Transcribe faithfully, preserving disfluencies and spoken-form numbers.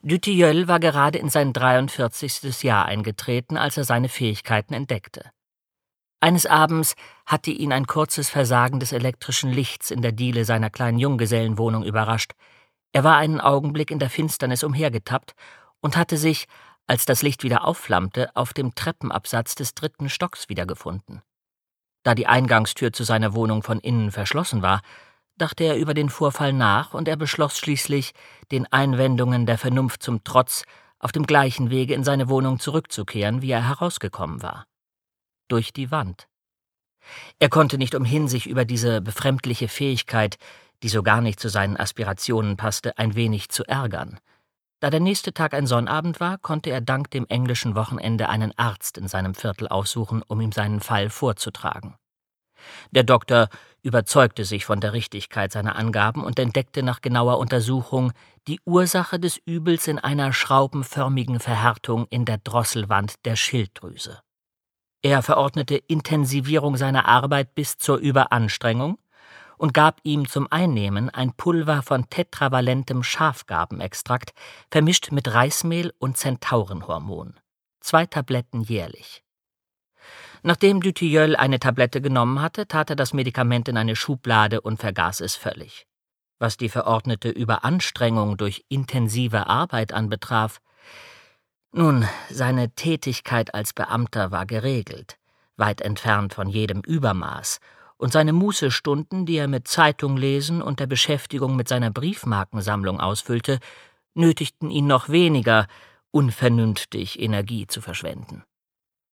Dutilleul war gerade in sein dreiundvierzigstes Jahr eingetreten, als er seine Fähigkeiten entdeckte. Eines Abends hatte ihn ein kurzes Versagen des elektrischen Lichts in der Diele seiner kleinen Junggesellenwohnung überrascht. Er war einen Augenblick in der Finsternis umhergetappt und hatte sich, als das Licht wieder aufflammte, auf dem Treppenabsatz des dritten Stocks wiedergefunden. Da die Eingangstür zu seiner Wohnung von innen verschlossen war, dachte er über den Vorfall nach, und er beschloss schließlich, den Einwendungen der Vernunft zum Trotz, auf dem gleichen Wege in seine Wohnung zurückzukehren, wie er herausgekommen war. Durch die Wand. Er konnte nicht umhin, sich über diese befremdliche Fähigkeit, die so gar nicht zu seinen Aspirationen passte, ein wenig zu ärgern. Da der nächste Tag ein Sonnabend war, konnte er dank dem englischen Wochenende einen Arzt in seinem Viertel aufsuchen, um ihm seinen Fall vorzutragen. Der Doktor überzeugte sich von der Richtigkeit seiner Angaben und entdeckte nach genauer Untersuchung die Ursache des Übels in einer schraubenförmigen Verhärtung in der Drosselwand der Schilddrüse. Er verordnete Intensivierung seiner Arbeit bis zur Überanstrengung und gab ihm zum Einnehmen ein Pulver von tetravalentem Schafgarbenextrakt, vermischt mit Reismehl und Zentaurenhormon. Zwei Tabletten jährlich. Nachdem Dutilleul eine Tablette genommen hatte, tat er das Medikament in eine Schublade und vergaß es völlig. Was die verordnete Überanstrengung durch intensive Arbeit anbetraf, nun, seine Tätigkeit als Beamter war geregelt, weit entfernt von jedem Übermaß, und seine Mußestunden, die er mit Zeitunglesen und der Beschäftigung mit seiner Briefmarkensammlung ausfüllte, nötigten ihn noch weniger, unvernünftig Energie zu verschwenden.